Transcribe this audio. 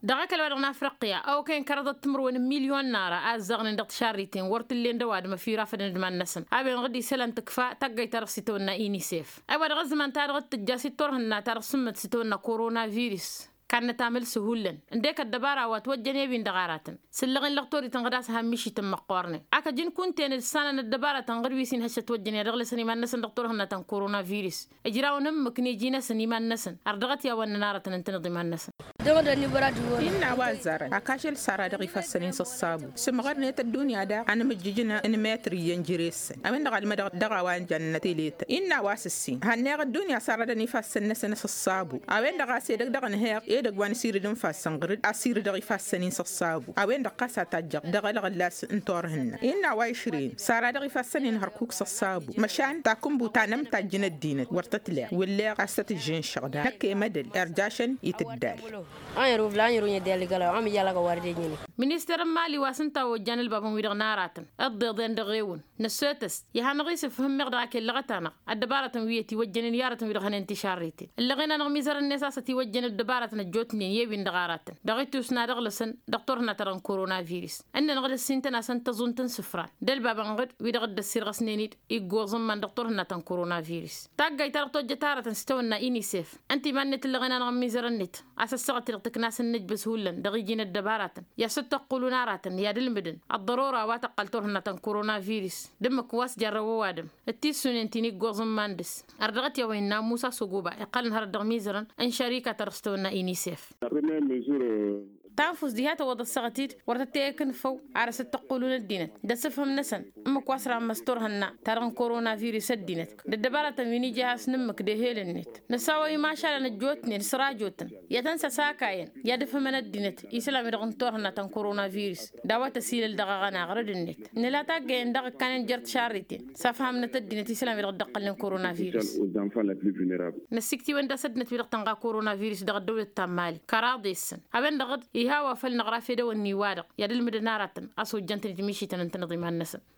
دغاك الورغنا أفريقيا أو كان كردت تمرون مليون نارا أزغن دغت شاريتين ورت اللي ندواد ما في رافد ندمان نسن أبين غدي سلن تكفى تقي ترسيتونا إيني سيف أول غزمان تارغت تجاسي تورهنا ترسمت ستونا كورونا فيروس كان تعمل سهولا عندك الدبارة وتوجني بين دغاراتن سلغن لغتوري تنغداس همشي تم قورني اكا جين كنت ان السنه الدبارة تنغربي سين هشه توجني رغل سني ما نسن دكتور هنا تن كورونا فيروس اجراو نمك نيجينا سني ما نسن ارغت يا ون ناره تنتنضي ما نسن إن وازارا أكاشل سارة دغي فسنين صصابو سمغرنيت الدنيا دا أنا مجيجنا إن ماتري ينجريس أمين دغال ما دغوان جنتي ليت إن واسسين هنيغ الدنيا سارة دني فسن سن صصابو أوين دغا سيدك دغن هيق دغوان سير دم فاسن غرد اسير دغي فاسنين صصابو اوين دقاسا تاجق دغل غلاس انتورهن ان وايشرين سارا دغي فاسنين هركوك صصابو مشان تاكم بوتانم تاجن الدين ورتتلا ولا قاسه الجن شغدا هكي مدل ارجاشن يتدال اي روف لا يرو يدال قال ام يلا وارديني منستر مالي واسنتا وجان الباب ويدغ ناراتن الضيضين دغيون نسوتس يهنغيس فهم مغداك اللغتانا الدبارة ويتي وجن يارة ويدغ انتشاريتي اللي غينا نغميزر الناس وجن الدبارة نجوتني يبين دغارات دغيتوس نادغلسن دكتورنا ترن كورونا فيروس ان نغد السنتنا سن تزونتن سفران دل بابا نغد ويدغد السير غسنينيد يغوزم من دكتورنا تن كورونا فيروس تاغاي ترتو جتاره ستونا اني سيف انت مانت اللي غينا نغميزر النت اساسغت تقناس النج بسهولن دغيجين الدبارات يا ست قولونارات يا دلمدن الضروره واتقلتورنا تن كورونا فيروس دمك واس جربوا وادم التيسون انتي غوزم ماندس اردغت يا وين موسى سوغوبا يقال نهار دغميزرن ان شركه ترستونا اني سيف تنفس ديهات وضع السغتيد ورتتيكن فو على ست قولون الدينت دا سفهم نسن امك واسرع مستورهن ترن كورونا فيروس الدينت دبارة ويني جهاز نمك دهيل النت نساوي ما شاء الله نجوتني نسرا جوتن يا تنسى ساكاين يا دفهم من الدينت يسلم يدغن تورهن تن كورونا فيروس دعوة تسيل الدغاغنا غرد النت نلا تاقين دغ كان جرت شاريتين سفهم نت الدينت يسلم يدغن دقل كورونا فيروس نسيكتي وين دا سدنت يدغ تنغا كورونا فيروس دغ الدولة التمالي كراضيسن هبن دغد يهاوا فلنغرافي دو النيوادق يا دل مدنارة أصو جنتني تمشي تنتنظم هالنسن